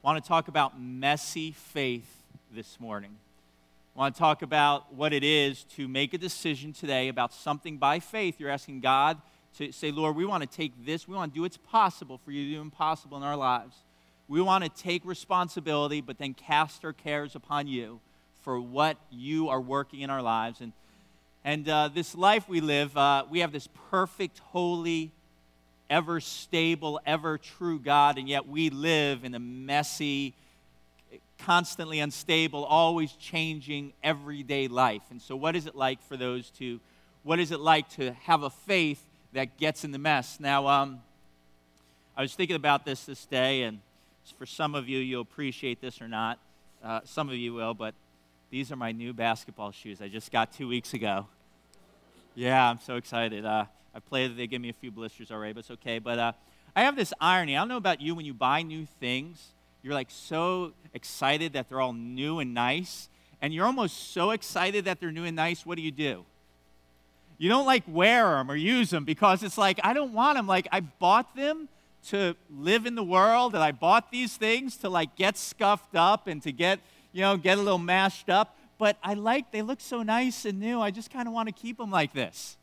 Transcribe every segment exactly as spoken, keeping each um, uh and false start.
I want to talk about messy faith this morning. I want to talk about what it is to make a decision today about something by faith. You're asking God to say, Lord, we want to take this, we want to do what's possible for you to do impossible in our lives. We want to take responsibility, but then cast our cares upon you for what you are working in our lives. And, and uh, this life we live, uh, we have this perfect, holy, ever stable, ever true God, and yet we live in a messy, constantly unstable, always changing everyday life. And so what is it like for those two? What is it like to have a faith that gets in the mess? Now, um, I was thinking about this this day, and for some of you, you'll appreciate this or not. Uh, some of you will, but these are my new basketball shoes I just got two weeks ago. Yeah, I'm so excited. Uh, I played, they gave me a few blisters already, but it's okay. But uh, I have this irony. I don't know about you, when you buy new things, you're like so excited that they're all new and nice, and you're almost so excited that they're new and nice, what do you do? You don't like wear them or use them because it's like, I don't want them. Like, I bought them to live in the world, and I bought these things to like get scuffed up and to get, you know, get a little mashed up, but I like, they look so nice and new, I just kind of want to keep them like this.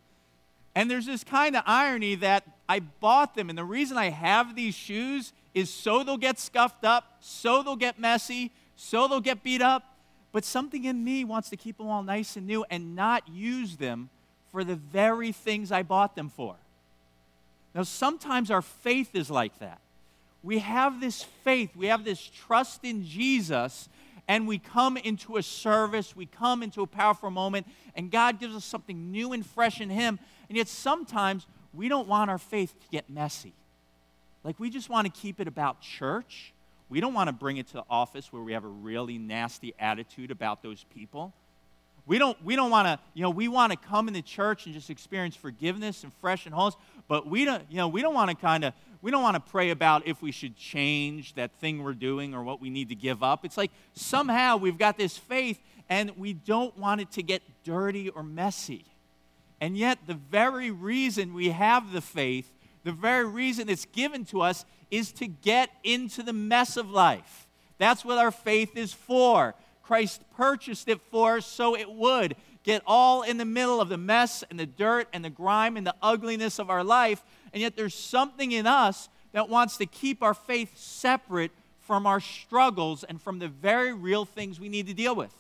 And there's this kind of irony that I bought them, and the reason I have these shoes is so they'll get scuffed up, so they'll get messy, so they'll get beat up, but something in me wants to keep them all nice and new and not use them for the very things I bought them for. Now, sometimes our faith is like that. We have this faith, we have this trust in Jesus, and we come into a service, we come into a powerful moment, and God gives us something new and fresh in Him. And yet sometimes we don't want our faith to get messy. Like, we just want to keep it about church. We don't want to bring it to the office where we have a really nasty attitude about those people. We don't, we don't want to, you know, we want to come into church and just experience forgiveness and fresh and wholeness, but we don't, you know, we don't want to kind of, we don't want to pray about if we should change that thing we're doing or what we need to give up. It's like somehow we've got this faith and we don't want it to get dirty or messy. And yet the very reason we have the faith, the very reason it's given to us is to get into the mess of life. That's what our faith is for. Christ purchased it for us so it would get all in the middle of the mess and the dirt and the grime and the ugliness of our life. And yet there's something in us that wants to keep our faith separate from our struggles and from the very real things we need to deal with.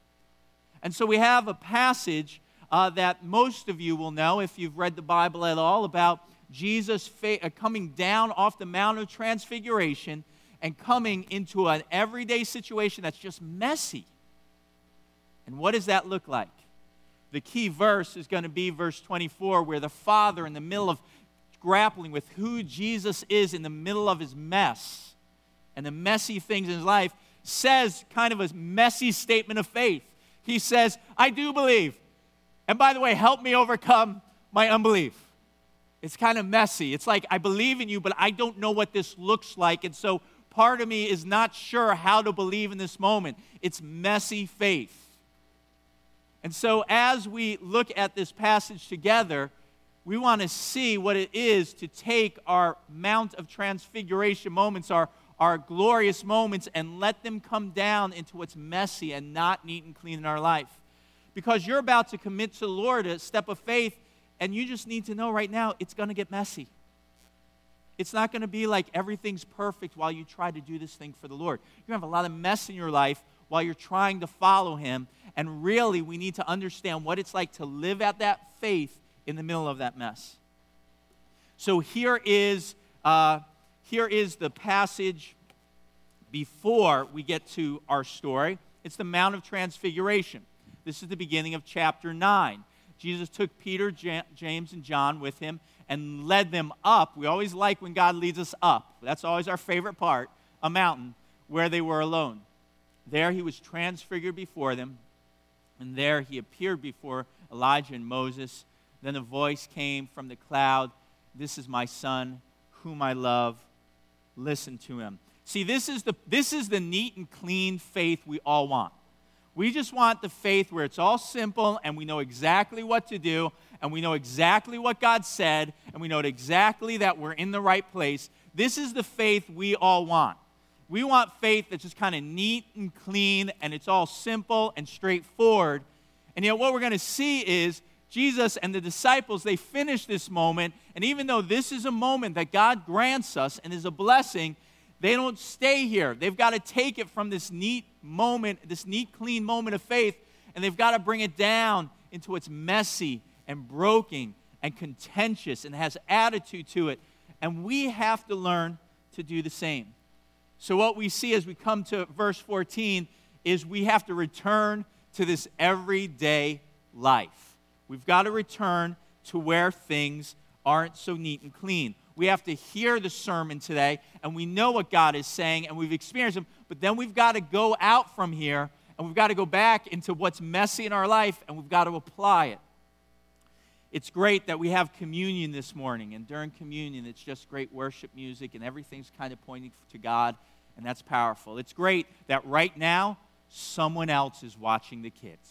And so we have a passage uh, that most of you will know if you've read the Bible at all about Jesus fa- uh, coming down off the Mount of Transfiguration and coming into an everyday situation that's just messy. And what does that look like? The key verse is going to be verse twenty-four, where the Father, in the middle of grappling with who Jesus is in the middle of his mess and the messy things in his life, says kind of a messy statement of faith. He says, I do believe. And by the way, help me overcome my unbelief. It's kind of messy. It's like, I believe in you, but I don't know what this looks like. And so part of me is not sure how to believe in this moment. It's messy faith. And so as we look at this passage together, we want to see what it is to take our Mount of Transfiguration moments, our, our glorious moments, and let them come down into what's messy and not neat and clean in our life. Because you're about to commit to the Lord a step of faith, and you just need to know right now it's going to get messy. It's not going to be like everything's perfect while you try to do this thing for the Lord. You're going to have a lot of mess in your life while you're trying to follow Him. And really, we need to understand what it's like to live out that faith in the middle of that mess. So here is, uh, here is the passage before we get to our story. It's the Mount of Transfiguration. This is the beginning of chapter nine. Jesus took Peter, James, and John with him and led them up. We always like when God leads us up. That's always our favorite part, a mountain where they were alone. There he was transfigured before them, and there he appeared before Elijah and Moses. Then a voice came from the cloud, this is my son, whom I love. Listen to him. See, this is the, this is the neat and clean faith we all want. We just want the faith where it's all simple and we know exactly what to do and we know exactly what God said and we know exactly that we're in the right place. This is the faith we all want. We want faith that's just kind of neat and clean, and it's all simple and straightforward. And yet what we're going to see is Jesus and the disciples, they finish this moment, and even though this is a moment that God grants us and is a blessing, they don't stay here. They've got to take it from this neat moment, this neat, clean moment of faith, and they've got to bring it down into what's messy and broken and contentious and has attitude to it. And we have to learn to do the same. So what we see as we come to verse fourteen is we have to return to this everyday life. We've got to return to where things aren't so neat and clean. We have to hear the sermon today, and we know what God is saying, and we've experienced Him, but then we've got to go out from here, and we've got to go back into what's messy in our life, and we've got to apply it. It's great that we have communion this morning, and during communion, it's just great worship music, and everything's kind of pointing to God, and that's powerful. It's great that right now, someone else is watching the kids.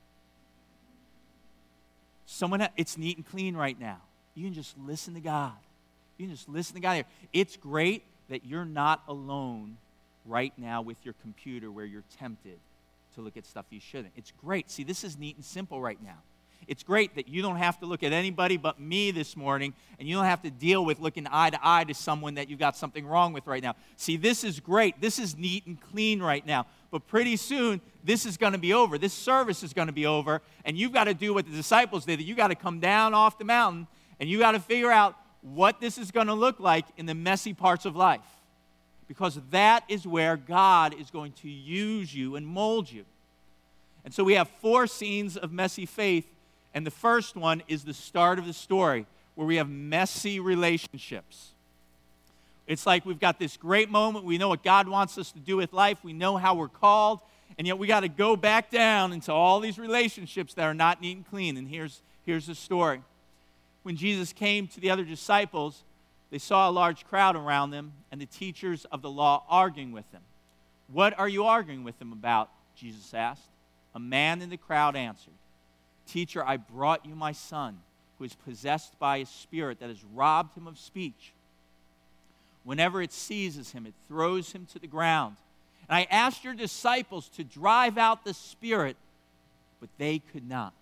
Someone, it's neat and clean right now. You can just listen to God. You can just listen to God here. It's great that you're not alone right now with your computer where you're tempted to look at stuff you shouldn't. It's great. See, this is neat and simple right now. It's great that you don't have to look at anybody but me this morning, and you don't have to deal with looking eye to eye to someone that you've got something wrong with right now. See, this is great. This is neat and clean right now. But pretty soon, this is going to be over. This service is going to be over, and you've got to do what the disciples did. You've got to come down off the mountain, and you've got to figure out what this is going to look like in the messy parts of life. Because that is where God is going to use you and mold you. And so we have four scenes of messy faith. And the first one is the start of the story, where we have messy relationships. It's like we've got this great moment. We know what God wants us to do with life. We know how we're called. And yet we got to go back down into all these relationships that are not neat and clean. And here's, here's the story. When Jesus came to the other disciples, they saw a large crowd around them and the teachers of the law arguing with them. "What are you arguing with them about?" Jesus asked. A man in the crowd answered, "Teacher, I brought you my son, who is possessed by a spirit that has robbed him of speech. Whenever it seizes him, it throws him to the ground. And I asked your disciples to drive out the spirit, but they could not."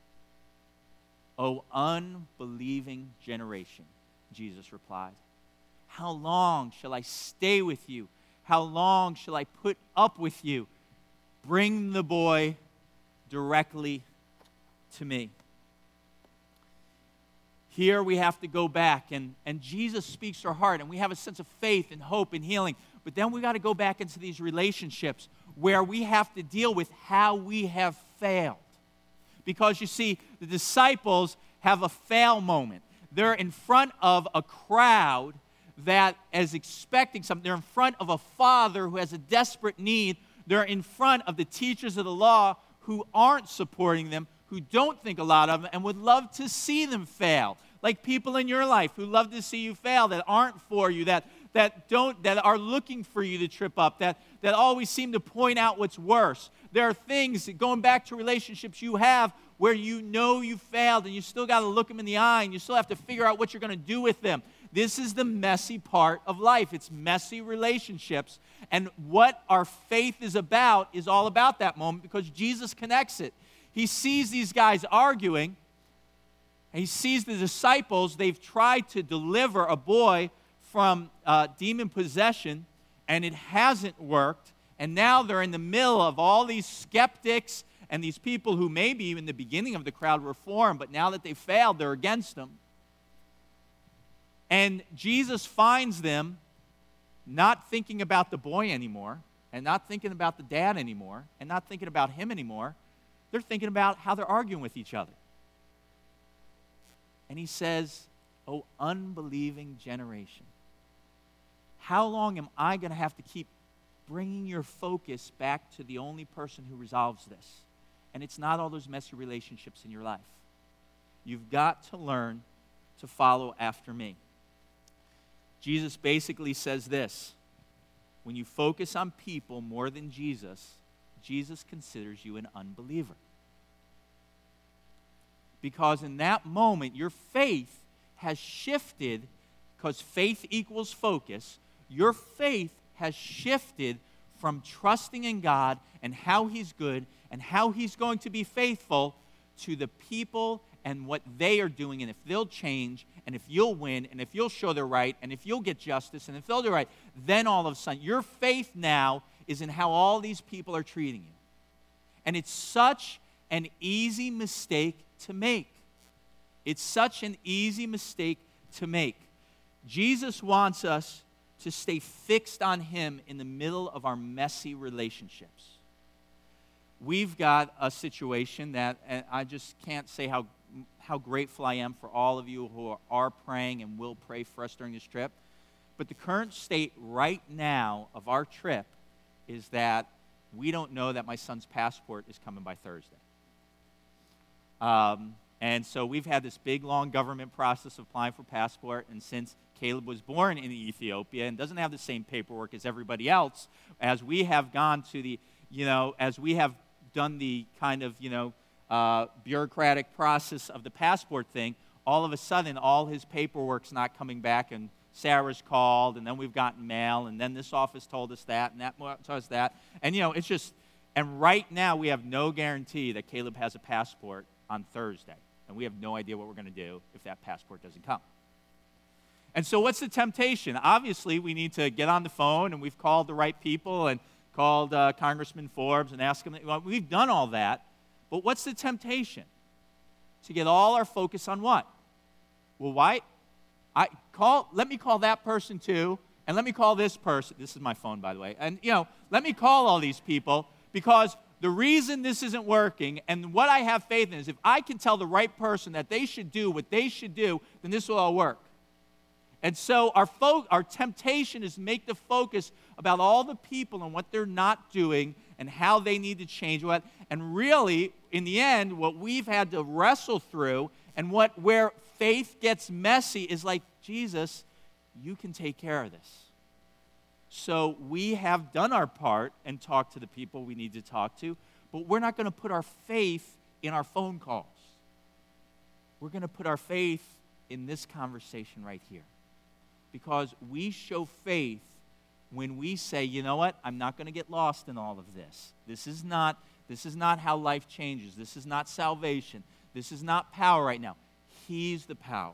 "O unbelieving generation," Jesus replied, "how long shall I stay with you? How long shall I put up with you? Bring the boy directly to me." Here we have to go back, and, and Jesus speaks to our heart, and we have a sense of faith and hope and healing. But then we got to go back into these relationships where we have to deal with how we have failed. Because you see, the disciples have a fail moment. They're in front of a crowd that is expecting something. They're in front of a father who has a desperate need. They're in front of the teachers of the law who aren't supporting them, who don't think a lot of them, and would love to see them fail. Like people in your life who love to see you fail, that aren't for you, that that don't that are looking for you to trip up, that that always seem to point out what's worse. There are things, going back to relationships you have, where you know you failed, and you still got to look them in the eye, and you still have to figure out what you're going to do with them. This is the messy part of life. It's messy relationships. And what our faith is about is all about that moment, because Jesus connects it. He sees these guys arguing, and he sees the disciples. They've tried to deliver a boy from uh, demon possession, and it hasn't worked. And now they're in the middle of all these skeptics and these people who maybe in the beginning of the crowd were for him, but now that they failed, they're against him. And Jesus finds them not thinking about the boy anymore, and not thinking about the dad anymore, and not thinking about him anymore. They're thinking about how they're arguing with each other. And he says, "O unbelieving generation, how long am I going to have to keep bringing your focus back to the only person who resolves this? And it's not all those messy relationships in your life. You've got to learn to follow after me." Jesus basically says this: when you focus on people more than Jesus, Jesus considers you an unbeliever. Because in that moment, your faith has shifted, because faith equals focus. Your faith has shifted from trusting in God and how he's good and how he's going to be faithful to the people and what they are doing, and if they'll change, and if you'll win, and if you'll show they're right, and if you'll get justice, and if they'll do right, then all of a sudden, your faith now is in how all these people are treating you. And it's such an easy mistake to make. It's such an easy mistake to make. Jesus wants us to stay fixed on him in the middle of our messy relationships. We've got a situation that, and I just can't say how how grateful I am for all of you who are, are praying and will pray for us during this trip. But the current state right now of our trip is that we don't know that my son's passport is coming by Thursday. Um, and so we've had this big, long government process of applying for passport, and since Caleb was born in Ethiopia and doesn't have the same paperwork as everybody else, as we have gone to the, you know, as we have done the kind of, you know, uh, bureaucratic process of the passport thing, all of a sudden, all his paperwork's not coming back, and Sarah's called, and then we've gotten mail, and then this office told us that, and that told us that. And, you know, it's just, and right now we have no guarantee that Caleb has a passport on Thursday, and we have no idea what we're going to do if that passport doesn't come. And so what's the temptation? Obviously, we need to get on the phone, and we've called the right people and called uh, Congressman Forbes and asked him. Well, we've done all that, but what's the temptation? To get all our focus on what? Well, why? I call. Let me call that person too, and let me call this person. This is my phone, by the way. And, you know, let me call all these people, because the reason this isn't working, and what I have faith in, is if I can tell the right person that they should do what they should do, then this will all work. And so our fo- our temptation is to make the focus about all the people and what they're not doing and how they need to change what. And really, in the end, what we've had to wrestle through and what where faith gets messy is like, Jesus, you can take care of this. So we have done our part and talked to the people we need to talk to, but we're not going to put our faith in our phone calls. We're going to put our faith in this conversation right here. Because we show faith when we say, you know what, I'm not going to get lost in all of this. This is not, this is not how life changes. This is not salvation. This is not power right now. He's the power.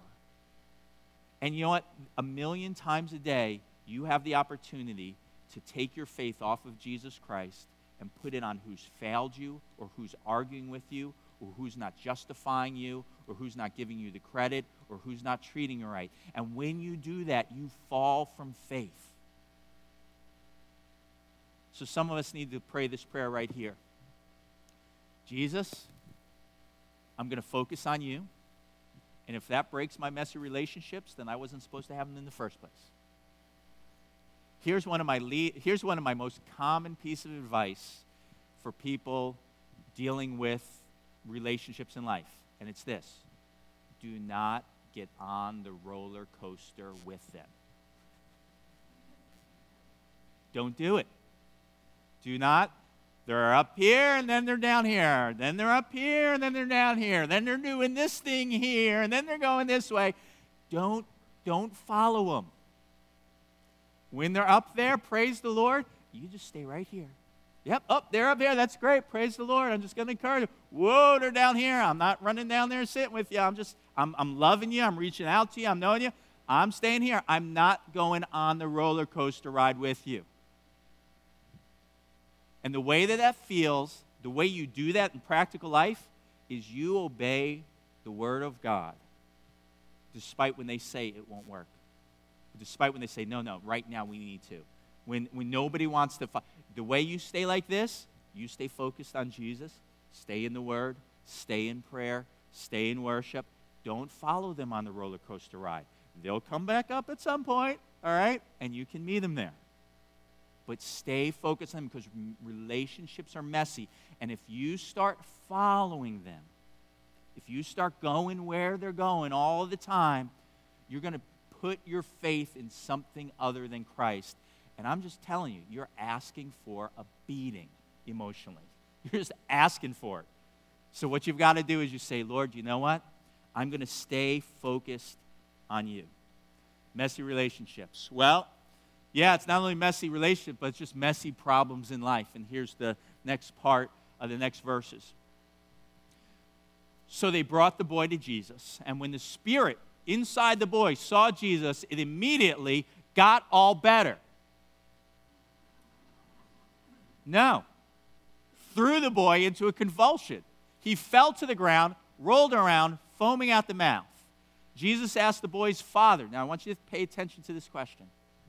And you know what? A million times a day, you have the opportunity to take your faith off of Jesus Christ and put it on who's failed you, or who's arguing with you, or who's not justifying you, or who's not giving you the credit, or who's not treating you right. And when you do that, you fall from faith. So some of us need to pray this prayer right here. Jesus, I'm going to focus on you. And if that breaks my messy relationships, then I wasn't supposed to have them in the first place. Here's one of my le- here's one of my most common pieces of advice for people dealing with relationships in life, and it's this: do not get on the roller coaster with them. Don't do it. Do not. They're up here, and then they're down here. Then they're up here, and then they're down here. Then they're doing this thing here, and then they're going this way. Don't, don't follow them. When they're up there, praise the Lord, you just stay right here. Yep, up oh, they're up here. That's great. Praise the Lord. I'm just going to encourage them. Whoa, they're down here. I'm not running down there and sitting with you. I'm just, I'm, I'm loving you. I'm reaching out to you. I'm knowing you. I'm staying here. I'm not going on the roller coaster ride with you. And the way that that feels, the way you do that in practical life, is you obey the Word of God, despite when they say it won't work. Despite when they say, no, no, right now we need to. When when nobody wants to, fo- the way you stay like this, you stay focused on Jesus, stay in the Word, stay in prayer, stay in worship. Don't follow them on the roller coaster ride. They'll come back up at some point, all right, and you can meet them there. But stay focused on them, because relationships are messy. And if you start following them, if you start going where they're going all the time, you're going to put your faith in something other than Christ. And I'm just telling you, you're asking for a beating emotionally. You're just asking for it. So what you've got to do is you say, Lord, you know what? I'm going to stay focused on you. Messy relationships. Well, Yeah, it's not only messy relationship, but it's just messy problems in life. And here's the next part of the next verses. So they brought the boy to Jesus, and when the spirit inside the boy saw Jesus, it immediately got all better. No. Threw the boy into a convulsion. He fell to the ground, rolled around, foaming out the mouth. Jesus asked the boy's father. Now, I want you to pay attention to this question.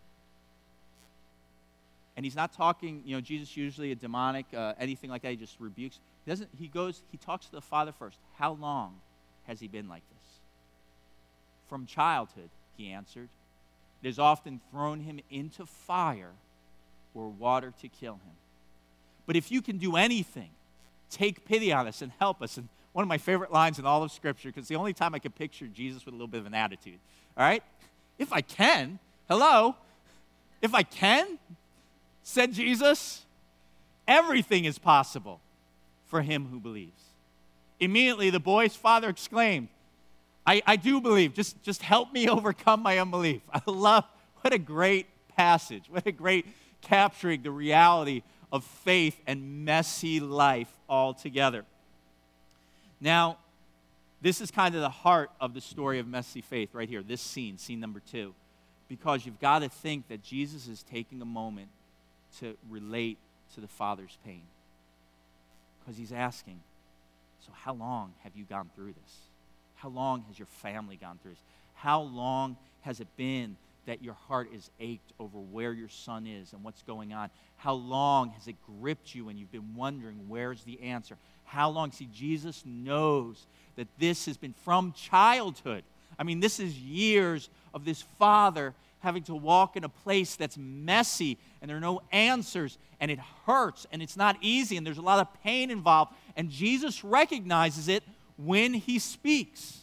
And he's not talking, you know, Jesus usually a demonic, uh, anything like that, he just rebukes. He doesn't, he goes, he talks to the father first. How long has he been like this? From childhood, he answered. It has often thrown him into fire or water to kill him. But if you can do anything, take pity on us and help us. And one of my favorite lines in all of Scripture, because it's the only time I can picture Jesus with a little bit of an attitude. All right? If I can, hello? If I can, said Jesus, everything is possible for him who believes. Immediately, the boy's father exclaimed, I, I do believe. Just, just help me overcome my unbelief. I love, what a great passage. What a great capturing the reality of faith and messy life all together. Now, this is kind of the heart of the story of messy faith right here, this scene, scene number two. Because you've got to think that Jesus is taking a moment to relate to the Father's pain. Because he's asking, so how long have you gone through this? How long has your family gone through this? How long has it been that your heart is ached over where your son is and what's going on? How long has it gripped you and you've been wondering where's the answer? How long? See, Jesus knows that this has been from childhood. I mean, this is years of this father having to walk in a place that's messy and there are no answers and it hurts and it's not easy and there's a lot of pain involved. And Jesus recognizes it when he speaks.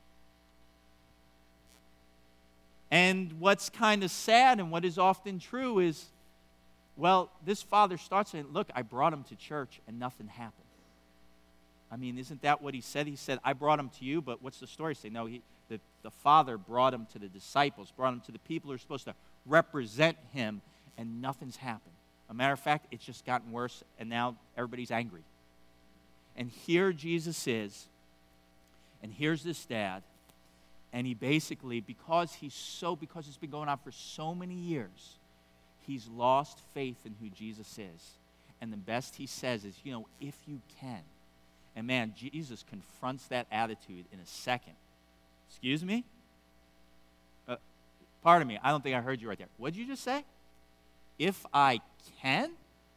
And what's kind of sad and what is often true is, well, this father starts saying, look, I brought him to church and nothing happened. I mean, isn't that what he said? He said, I brought him to you, but what's the story say? No, he, the, the father brought him to the disciples, brought him to the people who are supposed to represent him, and nothing's happened. A matter of fact, it's just gotten worse, and now everybody's angry. And here Jesus is, and here's this dad, and he basically, because he's so, because it's been going on for so many years, he's lost faith in who Jesus is. And the best he says is, you know, if you can. And man, Jesus confronts that attitude in a second. Excuse me? Uh, pardon me, I don't think I heard you right there. What did you just say? If I can?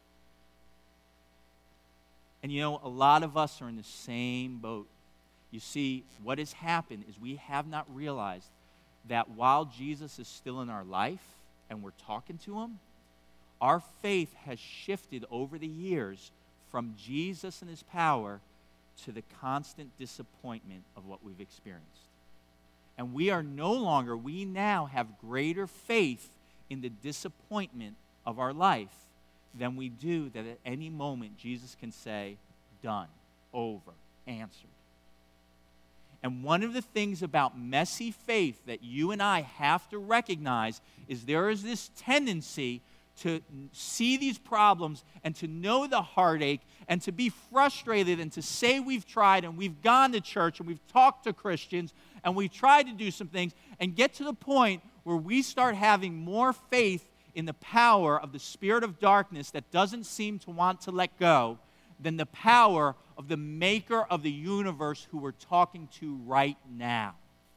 And you know, a lot of us are in the same boat. You see, what has happened is we have not realized that while Jesus is still in our life and we're talking to him, our faith has shifted over the years from Jesus and his power to the constant disappointment of what we've experienced. And we are no longer, we now have greater faith in the disappointment of our life than we do that at any moment Jesus can say, done, over, answered. And one of the things about messy faith that you and I have to recognize is there is this tendency to see these problems and to know the heartache and to be frustrated and to say we've tried and we've gone to church and we've talked to Christians and we've tried to do some things and get to the point where we start having more faith in the power of the spirit of darkness that doesn't seem to want to let go than the power of the maker of the universe who we're talking to right now.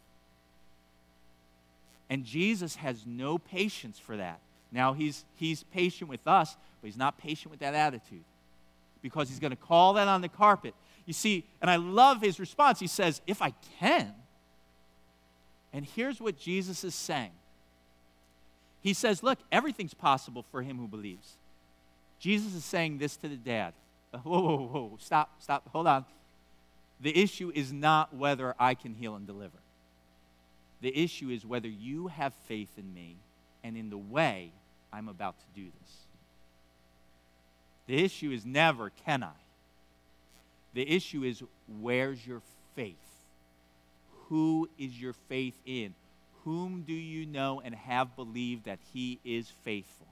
And Jesus has no patience for that. Now, he's, he's patient with us, but he's not patient with that attitude because he's going to call that on the carpet. You see, and I love his response. He says, if I can. And here's what Jesus is saying. He says, look, everything's possible for him who believes. Jesus is saying this to the dad. Whoa, whoa, whoa, stop, stop, hold on. The issue is not whether I can heal and deliver. The issue is whether you have faith in me and in the way I'm about to do this. The issue is never, can I? The issue is, where's your faith? Who is your faith in? whom do you know and have believed that he is faithful?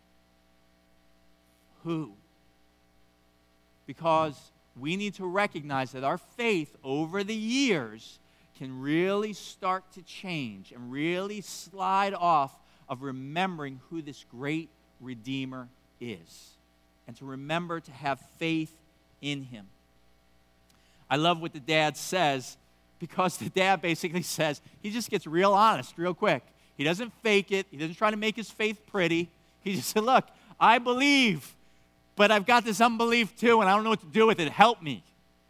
Who? Because we need to recognize that our faith over the years can really start to change and really slide off of remembering who this great Redeemer is, and to remember to have faith in him. I love what the dad says, because the dad basically says, he just gets real honest real quick. He doesn't fake it. He doesn't try to make his faith pretty. He just said, look, I believe, but I've got this unbelief too, and I don't know what to do with it. Help me.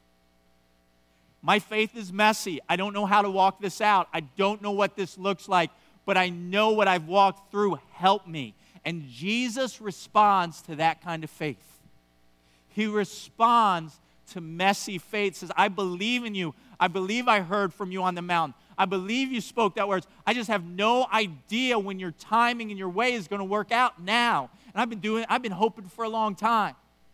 My faith is messy. I don't know how to walk this out. I don't know what this looks like, but I know what I've walked through. Help me. And Jesus responds to that kind of faith. He responds to messy faith, says, I believe in you. I believe I heard from you on the mountain. I believe you spoke that words. I just have no idea when your timing and your way is going to work out now. And I've been doing, I've been hoping for a long time.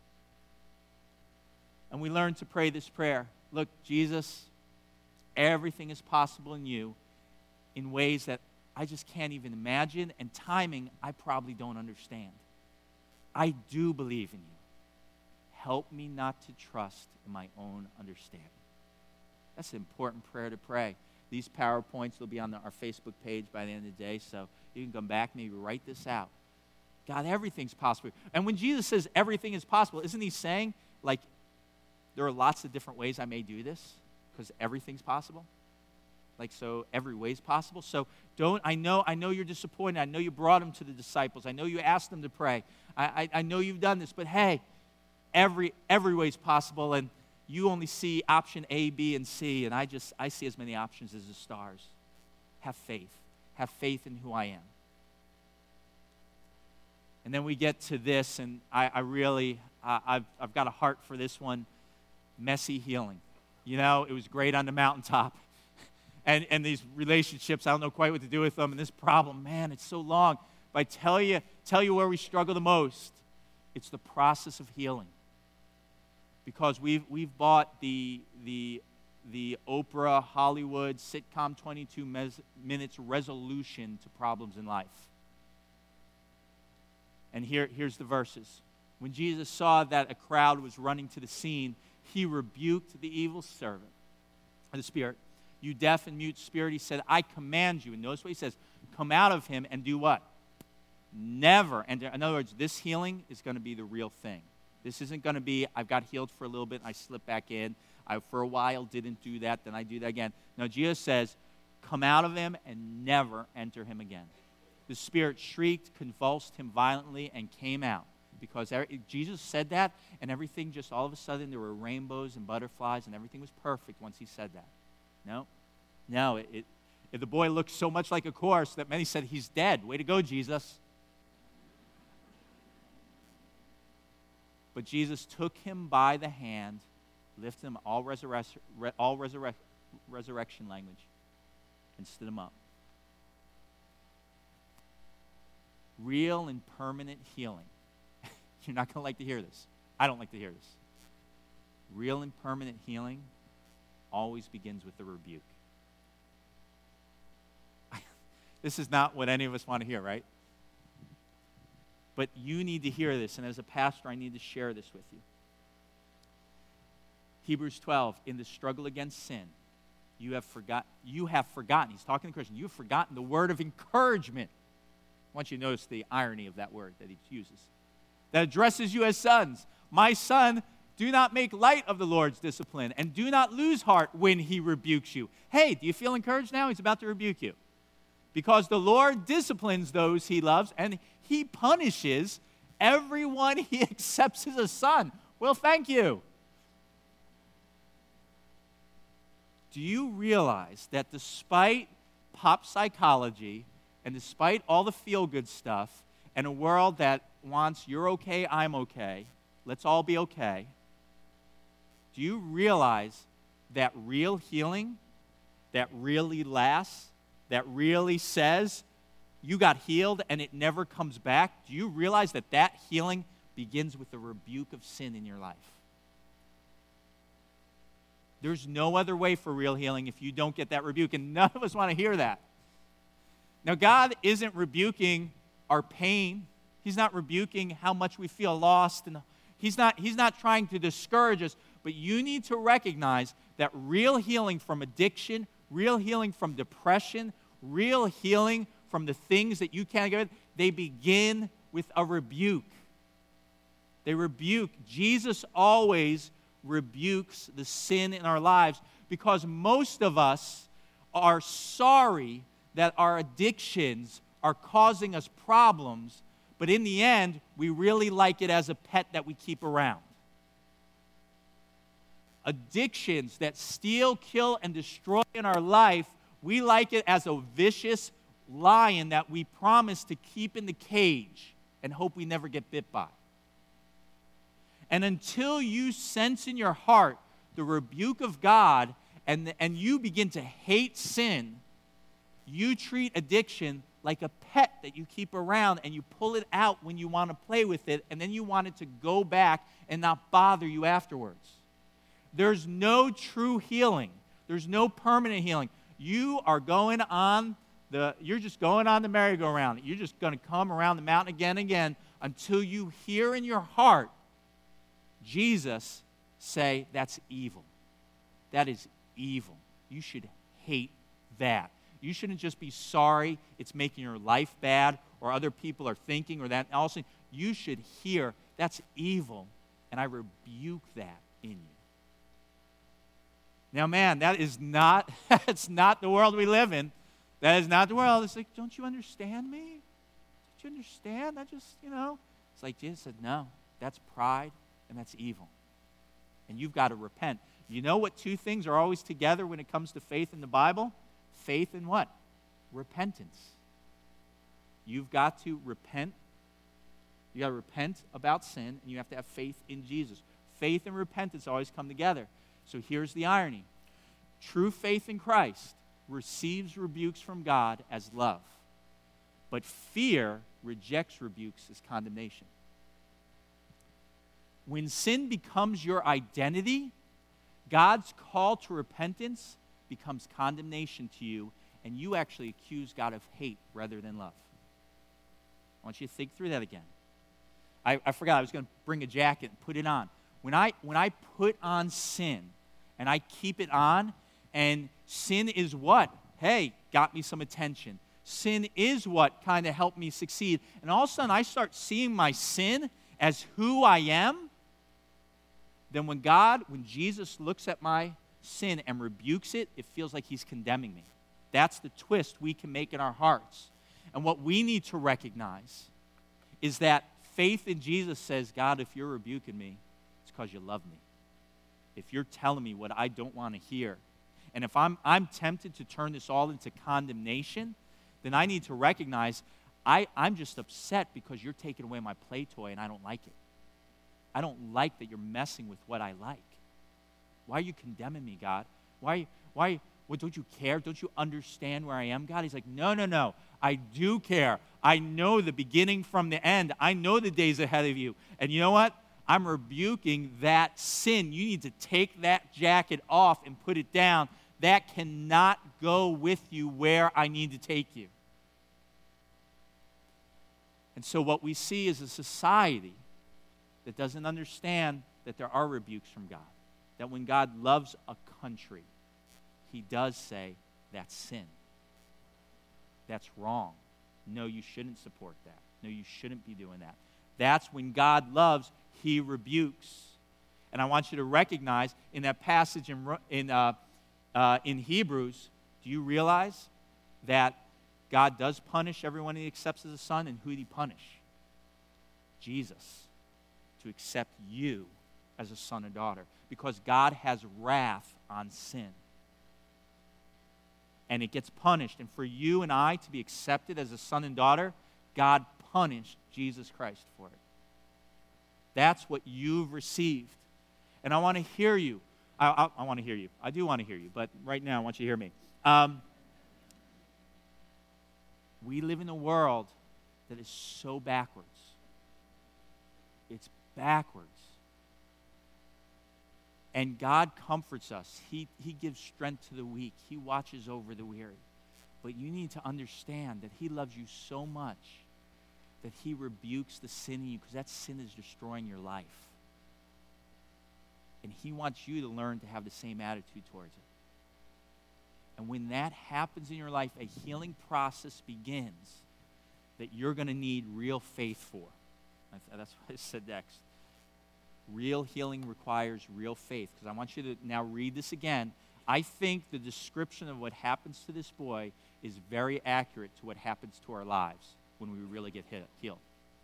And we learn to pray this prayer. Look, Jesus, everything is possible in you in ways that I just can't even imagine, and timing I probably don't understand. I do believe in you. Help me not to trust in my own understanding. That's an important prayer to pray. These PowerPoints will be on the, our Facebook page by the end of the day, so you can come back, maybe write this out. God, everything's possible. And when Jesus says everything is possible, isn't he saying, like, there are lots of different ways I may do this because everything's possible? Like, so every way is possible. So don't, I know, I know you're disappointed. I know you brought them to the disciples. I know you asked them to pray. I, I, I know you've done this, but hey, every, every way is possible, and you only see option A, B, and C, and I just, I see as many options as the stars. Have faith. Have faith in who I am. And then we get to this, and I, I really, uh, I've, I've got a heart for this one, messy healing. You know, it was great on the mountaintop. And, and these relationships, I don't know quite what to do with them. And this problem, man, it's so long. But I tell you, tell you where we struggle the most. It's the process of healing. Because we've, we've bought the, the, the Oprah, Hollywood, sitcom twenty-two mes- minutes resolution to problems in life. And here, here's the verses. When Jesus saw that a crowd was running to the scene, he rebuked the evil servant, the spirit. You deaf and mute spirit, he said, I command you. And notice what he says, come out of him and do what? Never. And in other words, this healing is going to be the real thing. This isn't going to be, I've got healed for a little bit, and I slip back in. I, for a while, didn't do that, then I do that again. No, Jesus says, come out of him and never enter him again. The spirit shrieked, convulsed him violently, and came out. Because Jesus said that, and everything just all of a sudden, there were rainbows and butterflies, and everything was perfect once he said that. No, no, it, it, the boy looked so much like a corpse that many said, he's dead. Way to go, Jesus. But Jesus took him by the hand, lifted him, all, resurrection, all resurrec- resurrection language, and stood him up. Real and permanent healing. You're not going to like to hear this. I don't like to hear this. Real and permanent healing always begins with a rebuke. This is not what any of us want to hear, right? But you need to hear this, and as a pastor, I need to share this with you. Hebrews twelve, in the struggle against sin, you have forgot, you have forgotten, he's talking to Christians, you have forgotten the word of encouragement. I want you to notice the irony of that word that he uses. That addresses you as sons. My son, do not make light of the Lord's discipline, and do not lose heart when he rebukes you. Hey, do you feel encouraged now? He's about to rebuke you. Because the Lord disciplines those he loves, and he punishes everyone he accepts as a son. Well, thank you. Do you realize that despite pop psychology, and despite all the feel-good stuff, and a world that wants you're okay, I'm okay, let's all be okay, do you realize that real healing, that really lasts, that really says you got healed and it never comes back? Do you realize that that healing begins with the rebuke of sin in your life? There's no other way for real healing if you don't get that rebuke, and none of us want to hear that. Now, God isn't rebuking our pain. He's not rebuking how much we feel lost. And he's not, he's not trying to discourage us. But you need to recognize that real healing from addiction, real healing from depression, real healing from the things that you can't get rid of, they begin with a rebuke. They rebuke. Jesus always rebukes the sin in our lives because most of us are sorry that our addictions are causing us problems, but in the end, we really like it as a pet that we keep around. Addictions that steal, kill, and destroy in our life, we like it as a vicious lion that we promise to keep in the cage and hope we never get bit by. And until you sense in your heart the rebuke of God and, and you begin to hate sin, you treat addiction like a pet that you keep around and you pull it out when you want to play with it, and then you want it to go back and not bother you afterwards. There's no true healing. There's no permanent healing. You are going on the, you're just going on the merry-go-round. You're just going to come around the mountain again and again until you hear in your heart Jesus say, that's evil. That is evil. You should hate that. You shouldn't just be sorry it's making your life bad or other people are thinking or that. Also, you should hear that's evil, and I rebuke that in you. Now, man, that is not, that's not the world we live in. That is not the world. It's like, don't you understand me? Don't you understand? I just, you know. It's like Jesus said, no, that's pride and that's evil. And you've got to repent. You know what two things are always together when it comes to faith in the Bible? Faith and what? Repentance. You've got to repent. You got to repent about sin, and you have to have faith in Jesus. Faith and repentance always come together. So here's the irony. True faith in Christ receives rebukes from God as love, but fear rejects rebukes as condemnation. When sin becomes your identity, God's call to repentance becomes condemnation to you, and you actually accuse God of hate rather than love. I want you to think through that again. I, I forgot I was going to bring a jacket and put it on. When I, when I put on sin and I keep it on, and sin is what? Hey, got me some attention. Sin is what kind of helped me succeed. And all of a sudden I start seeing my sin as who I am. Then when God, when Jesus looks at my sin and rebukes it, it feels like he's condemning me. That's the twist we can make in our hearts. And what we need to recognize is that faith in Jesus says, God, if you're rebuking me, it's because you love me. If you're telling me what I don't want to hear, and if I'm, I'm tempted to turn this all into condemnation, then I need to recognize I, I'm just upset because you're taking away my play toy and I don't like it. I don't like that you're messing with what I like. Why are you condemning me, God? Why, why, what, don't you care? Don't you understand where I am, God? He's like, no, no, no. I do care. I know the beginning from the end. I know the days ahead of you. And you know what? I'm rebuking that sin. You need to take that jacket off and put it down. That cannot go with you where I need to take you. And so what we see is a society that doesn't understand that there are rebukes from God. That when God loves a country, he does say, that's sin. That's wrong. No, you shouldn't support that. No, you shouldn't be doing that. That's when God loves, he rebukes. And I want you to recognize in that passage in, in, uh, uh, in Hebrews, do you realize that God does punish everyone he accepts as a son? And who did he punish? Jesus. To accept you as a son and daughter. Because God has wrath on sin. And it gets punished. And for you and I to be accepted as a son and daughter, God punished Jesus Christ for it. That's what you've received. And I want to hear you. I, I, I want to hear you. I do want to hear you. But right now, I want you to hear me. Um, we live in a world that is so backwards. It's backwards. And God comforts us. He, he gives strength to the weak. He watches over the weary. But you need to understand that he loves you so much that he rebukes the sin in you because that sin is destroying your life. And he wants you to learn to have the same attitude towards it. And when that happens in your life, a healing process begins that you're going to need real faith for. That's what I said next. Real healing requires real faith. Because I want you to now read this again. I think the description of what happens to this boy is very accurate to what happens to our lives when we really get hit, healed.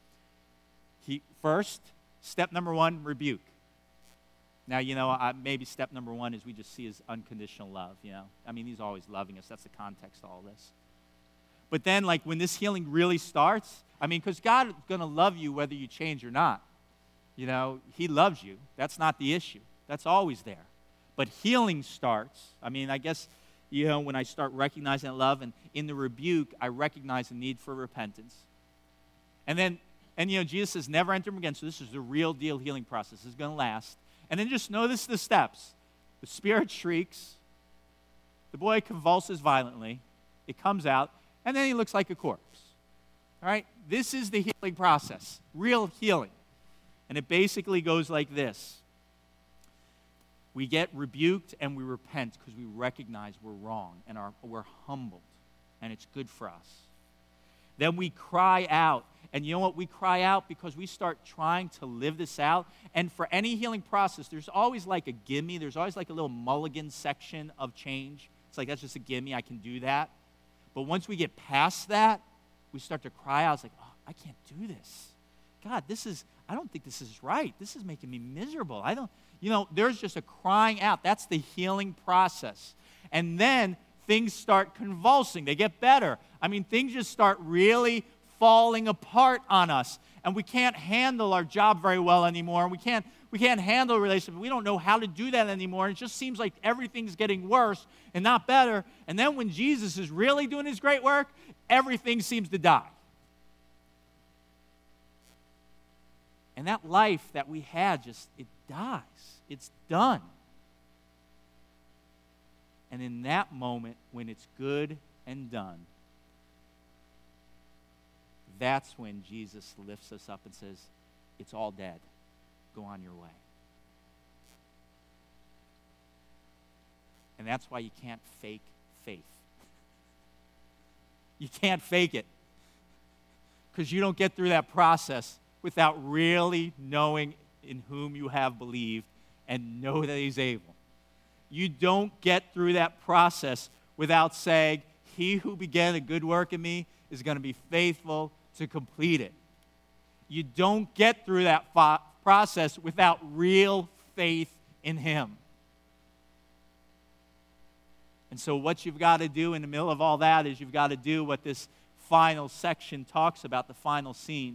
He, first, step number one, rebuke. Now, you know, I, maybe step number one is we just see his unconditional love, you know. I mean, he's always loving us. That's the context of all this. But then, like, when this healing really starts, I mean, because God is going to love you whether you change or not. You know, he loves you. That's not the issue. That's always there. But healing starts. I mean, I guess, you know, when I start recognizing that love, and in the rebuke, I recognize the need for repentance. And then, and you know, Jesus says, never enter him again. So this is the real deal healing process. This is going to last. And then just notice the steps. The spirit shrieks. The boy convulses violently. It comes out. And then he looks like a corpse. All right? This is the healing process. Real healing. And it basically goes like this. We get rebuked and we repent because we recognize we're wrong and are, we're humbled. And it's good for us. Then we cry out. And you know what? We cry out because we start trying to live this out. And for any healing process, there's always like a gimme. There's always like a little mulligan section of change. It's like, that's just a gimme. I can do that. But once we get past that, we start to cry out. It's like, oh, I can't do this. God, this is, I don't think this is right. This is making me miserable. I don't, you know, there's just a crying out. That's the healing process. And then things start convulsing. They get better. I mean, things just start really falling apart on us. And we can't handle our job very well anymore. We can't, we can't handle a relationship. We don't know how to do that anymore. It just seems like everything's getting worse and not better. And then when Jesus is really doing his great work, everything seems to die. And that life that we had just, it dies. It's done. And in that moment, when it's good and done, that's when Jesus lifts us up and says, it's all dead. Go on your way. And that's why you can't fake faith. You can't fake it. Because you don't get through that process without really knowing in whom you have believed and know that he's able. You don't get through that process without saying, he who began a good work in me is going to be faithful to complete it. You don't get through that fo- process without real faith in him. And so what you've got to do in the middle of all that is you've got to do what this final section talks about, the final scene.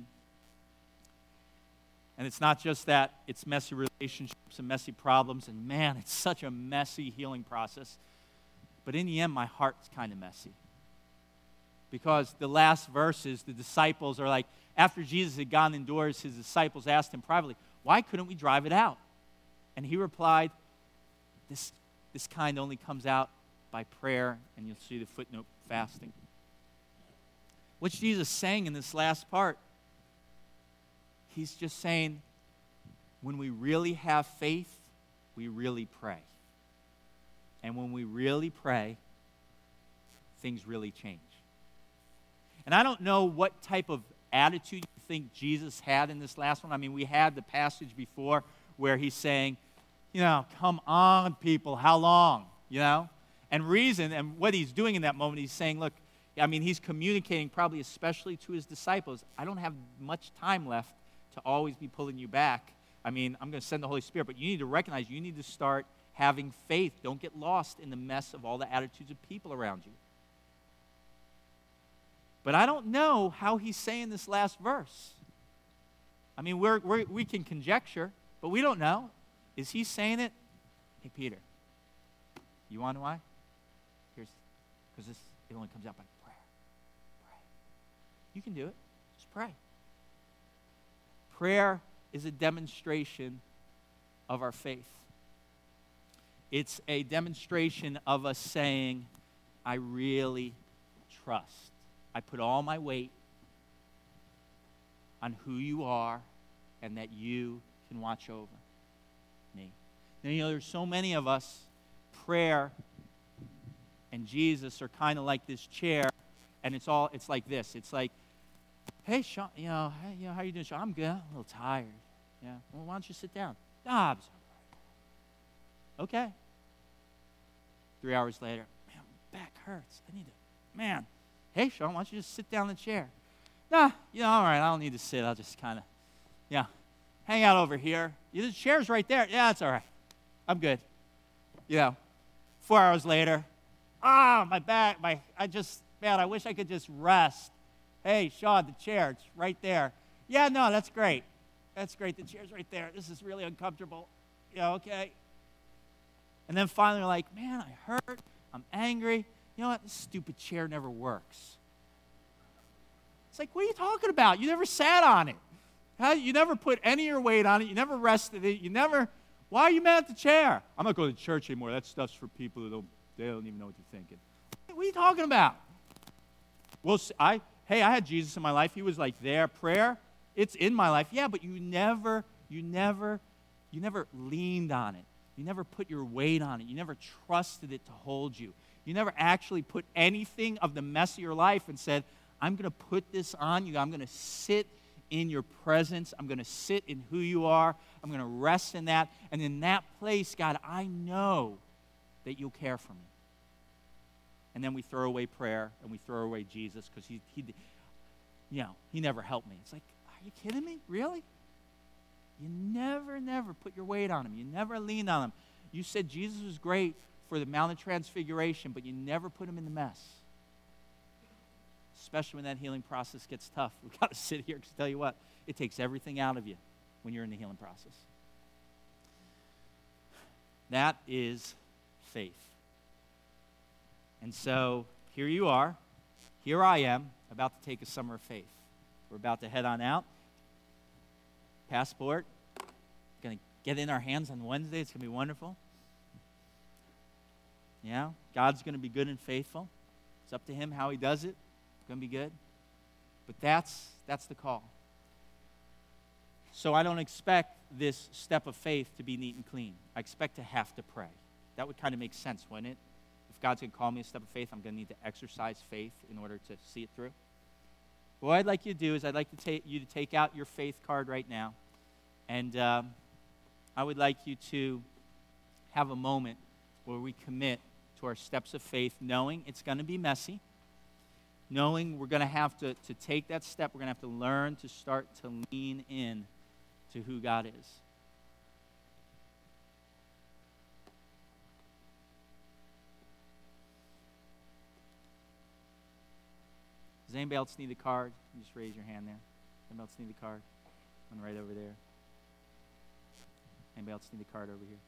And it's not just that, it's messy relationships and messy problems, and man, it's such a messy healing process. But in the end, my heart's kind of messy. Because the last verses, the disciples are like, after Jesus had gone indoors, his disciples asked him privately, why couldn't we drive it out? And he replied, this, this kind only comes out by prayer, and you'll see the footnote, fasting. What's Jesus saying in this last part? He's just saying, when we really have faith, we really pray. And when we really pray, things really change. And I don't know what type of attitude you think Jesus had in this last one. I mean, we had the passage before where he's saying, you know, come on, people, how long? You know? And reason, and what he's doing in that moment, he's saying, look, I mean, he's communicating probably especially to his disciples, I don't have much time left to always be pulling you back. I mean, I'm going to send the Holy Spirit, but you need to recognize, you need to start having faith. Don't get lost in the mess of all the attitudes of people around you. But I don't know how he's saying this last verse. I mean, we're, we're, we can conjecture, but we don't know. Is he saying it? Hey, Peter, you want to know why? Here's, because this, it only comes out by prayer. Pray. You can do it. Just pray. Prayer is a demonstration of our faith. It's a demonstration of us saying, I really, trust. I put all my weight on who you are and that you can watch over me. Now, you know, there's so many of us, prayer and Jesus are kind of like this chair, and it's all, it's like this. It's like, hey, Sean, you know, hey, you know, how you doing, Sean? I'm good. I'm a little tired. Yeah. Well, why don't you sit down? Dobbs. Okay. Three hours later, man, my back hurts. I need to, man. Hey, Sean, why don't you just sit down in the chair? Nah, you know, all right, I don't need to sit. I'll just kind of, yeah, hang out over here. Yeah, the chair's right there. Yeah, it's all right. I'm good. You know, four hours later, ah, my back, my, I just, man, I wish I could just rest. Hey, Sean, the chair, it's right there. Yeah, no, that's great. That's great. The chair's right there. This is really uncomfortable. Yeah, okay. And then finally, we're like, man, I hurt. I'm angry. You know what? This stupid chair never works. It's like, what are you talking about? You never sat on it. How, you never put any of your weight on it. You never rested it. You never, why are you mad at the chair? I'm not going to church anymore. That stuff's for people who don't, they don't even know what you're thinking. What are you talking about? Well, I, hey, I had Jesus in my life. He was like there. Prayer, it's in my life. Yeah, but you never, you never, you never leaned on it. You never put your weight on it. You never trusted it to hold you. You never actually put anything of the mess of your life and said, I'm going to put this on you. I'm going to sit in your presence. I'm going to sit in who you are. I'm going to rest in that. And in that place, God, I know that you'll care for me. And then we throw away prayer and we throw away Jesus because he, he, you know, he never helped me. It's like, are you kidding me? Really? You never, never put your weight on him. You never leaned on him. You said Jesus was great for the Mount of Transfiguration, but you never put him in the mess. Especially when that healing process gets tough. We've got to sit here because tell you what, it takes everything out of you when you're in the healing process. That is faith. And so here you are. Here I am about to take a summer of faith. We're about to head on out. Passport. Going to get in our hands on Wednesday. It's going to be wonderful. Yeah, God's going to be good and faithful. It's up to him how he does it. It's going to be good. But that's that's the call. So I don't expect this step of faith to be neat and clean. I expect to have to pray. That would kind of make sense, wouldn't it? If God's going to call me a step of faith, I'm going to need to exercise faith in order to see it through. What I'd like you to do is I'd like to take you to take out your faith card right now. And um, I would like you to have a moment where we commit to our steps of faith, knowing it's going to be messy, knowing we're going to have to, to take that step. We're going to have to learn to start to lean in to who God is. Does anybody else need a card? You just raise your hand there. Anybody else need a card? One right over there. Anybody else need a card over here?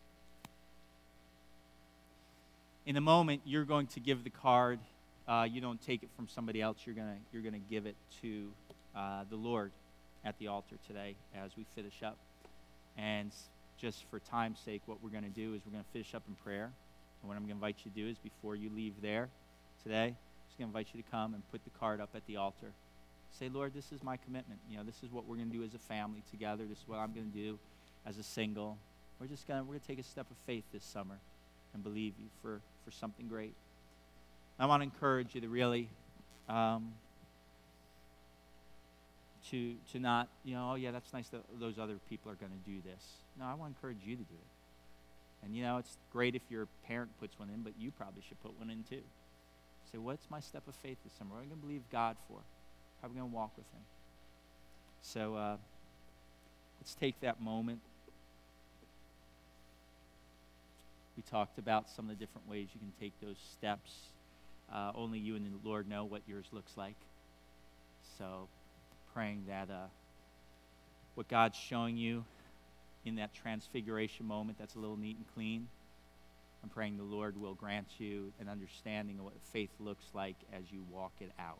In a moment, you're going to give the card. Uh, you don't take it from somebody else. You're gonna you're gonna give it to uh, the Lord at the altar today as we finish up. And just for time's sake, what we're going to do is we're going to finish up in prayer. And what I'm going to invite you to do is before you leave there today, I'm just going to invite you to come and put the card up at the altar. Say, Lord, this is my commitment. You know, this is what we're going to do as a family together. This is what I'm going to do as a single. We're just going to we're going to take a step of faith this summer and believe you for, for something great. I want to encourage you to really um, to to not, you know, oh, yeah, that's nice that those other people are going to do this. No, I want to encourage you to do it. And, you know, it's great if your parent puts one in, but you probably should put one in too. Say, what's my step of faith this summer? What am I going to believe God for? How are we going to walk with him? So uh, let's take that moment. We talked about some of the different ways you can take those steps. Uh, only you and the Lord know what yours looks like. So praying that uh, what God's showing you in that transfiguration moment that's a little neat and clean, I'm praying the Lord will grant you an understanding of what faith looks like as you walk it out.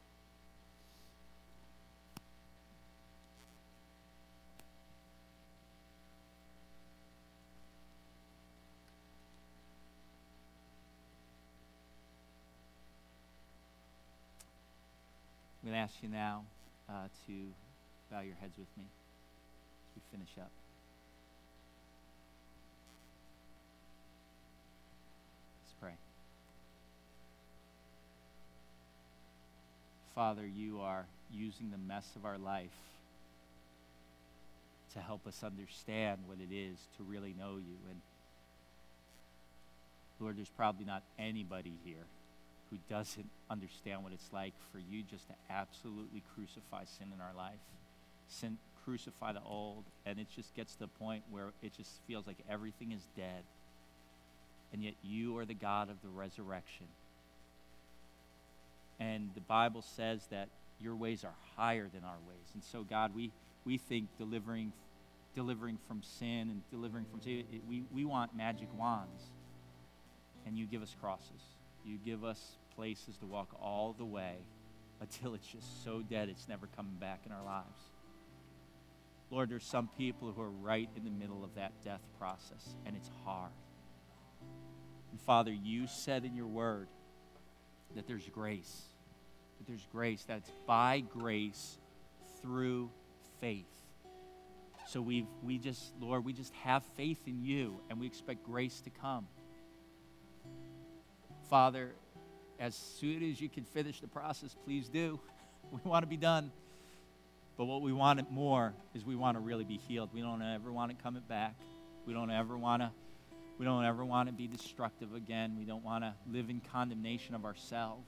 going to ask you now uh, to bow your heads with me as we finish up. Let's pray. Father, you are using the mess of our life to help us understand what it is to really know you. And Lord, there's probably not anybody here who doesn't understand what it's like for you just to absolutely crucify sin in our life. Sin, crucify the old, and it just gets to the point where it just feels like everything is dead. And yet you are the God of the resurrection. And the Bible says that your ways are higher than our ways. And so, God, we, we think delivering delivering from sin and delivering from sin, it, we, we want magic wands. And you give us crosses. You give us places to walk all the way until it's just so dead it's never coming back in our lives. Lord, there's some people who are right in the middle of that death process, and it's hard. And Father, you said in your word that there's grace. That there's grace. That it's by grace through faith. So we we just, Lord, we just have faith in you, and we expect grace to come. Father, as soon as you can finish the process, please do. We want to be done. But what we want more is we want to really be healed. We don't ever want it coming back. We don't ever want to we don't ever want to be destructive again. We don't want to live in condemnation of ourselves.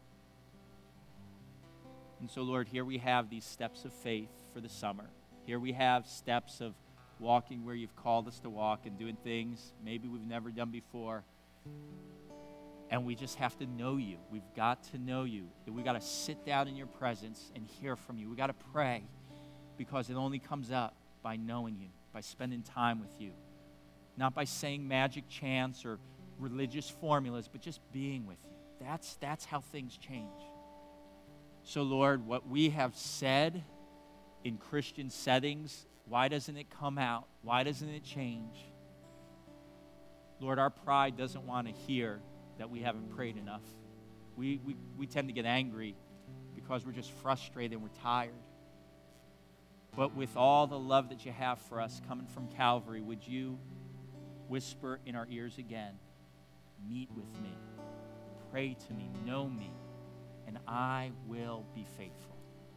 And so, Lord, here we have these steps of faith for the summer. Here we have steps of walking where you've called us to walk and doing things maybe we've never done before. And we just have to know you. We've got to know you. We've got to sit down in your presence and hear from you. We've got to pray, because it only comes up by knowing you, by spending time with you. Not by saying magic chants or religious formulas, but just being with you. That's, that's how things change. So, Lord, what we have said in Christian settings, why doesn't it come out? Why doesn't it change? Lord, our pride doesn't want to hear that we haven't prayed enough. We, we, we tend to get angry because we're just frustrated and we're tired. But with all the love that you have for us coming from Calvary, would you whisper in our ears again, meet with me, pray to me, know me, and I will be faithful.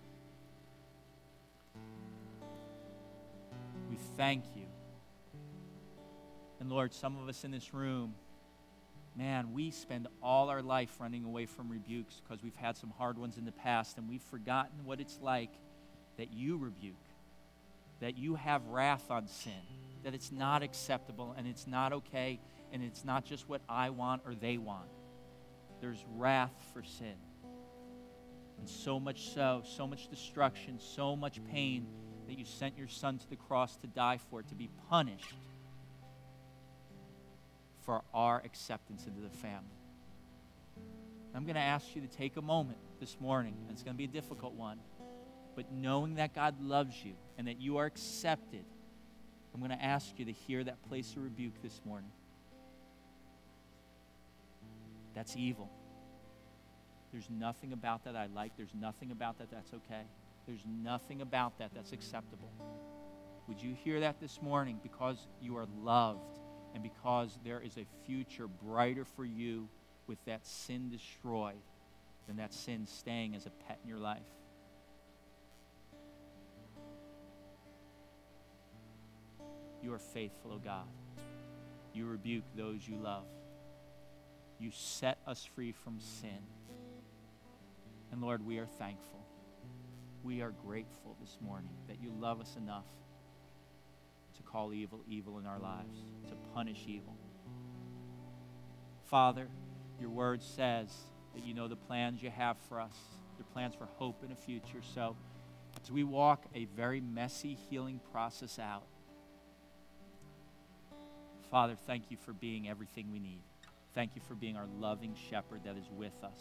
We thank you. And Lord, some of us in this room, man, we spend all our life running away from rebukes because we've had some hard ones in the past, and we've forgotten what it's like that you rebuke, that you have wrath on sin, that it's not acceptable and it's not okay, and it's not just what I want or they want. There's wrath for sin. And so much so, so much destruction, so much pain that you sent your son to the cross to die for, to be punished for our acceptance into the family. I'm going to ask you to take a moment this morning, and it's going to be a difficult one, but knowing that God loves you and that you are accepted, I'm going to ask you to hear that place of rebuke this morning. That's evil. There's nothing about that I like. There's nothing about that that's okay. There's nothing about that that's acceptable. Would you hear that this morning? Because you are loved, and because there is a future brighter for you with that sin destroyed than that sin staying as a pet in your life. You are faithful, O God. You rebuke those you love. You set us free from sin. And Lord, we are thankful. We are grateful this morning that you love us enough to call evil evil in our lives, to punish evil. Father, your word says that you know the plans you have for us, your plans for hope and a future. So as we walk a very messy healing process out, Father, thank you for being everything we need. Thank you for being our loving shepherd that is with us.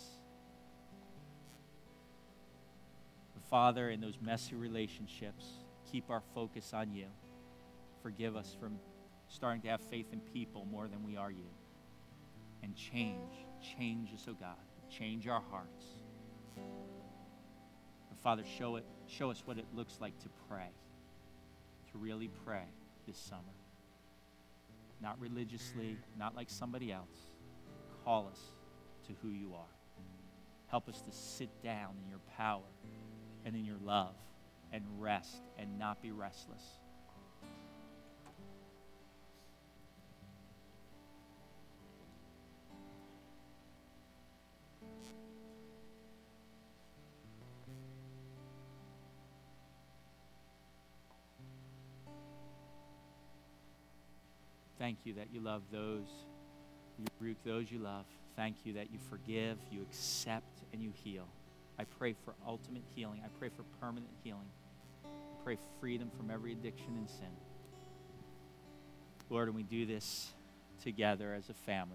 Father, in those messy relationships, keep our focus on you. Forgive us from starting to have faith in people more than we are you. And change, change us, oh God. Change our hearts. Father, show it, show us what it looks like to pray, to really pray this summer. Not religiously, not like somebody else. Call us to who you are. Help us to sit down in your power and in your love and rest and not be restless. Thank you that you love those, you rebuke those you love. Thank you that you forgive, you accept, and you heal. I pray for ultimate healing. I pray for permanent healing. I pray freedom from every addiction and sin. Lord, and we do this together as a family.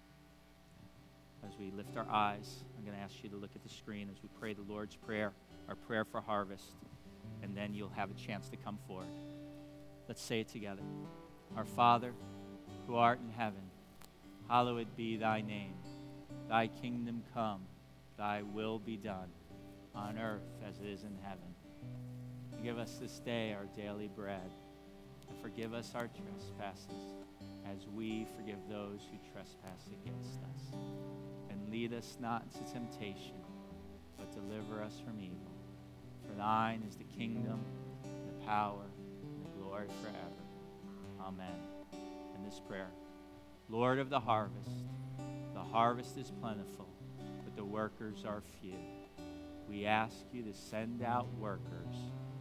As we lift our eyes, I'm going to ask you to look at the screen as we pray the Lord's Prayer, our prayer for harvest, and then you'll have a chance to come forward. Let's say it together. Our Father, who art in heaven, hallowed be thy name. Thy kingdom come, thy will be done, on earth as it is in heaven. Give us this day our daily bread, and forgive us our trespasses, as we forgive those who trespass against us. And lead us not into temptation, but deliver us from evil. For thine is the kingdom, the power, and the glory forever. Amen. And this prayer, Lord of the harvest, the harvest is plentiful, but the workers are few. We ask you to send out workers,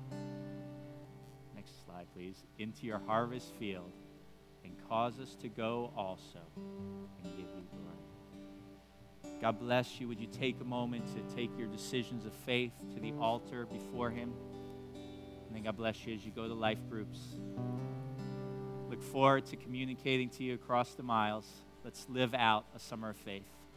next slide please, into your harvest field and cause us to go also and give you glory. God bless you. Would you take a moment to take your decisions of faith to the altar before him? And then God bless you as you go to life groups. Look forward to communicating to you across the miles. Let's live out a summer of faith.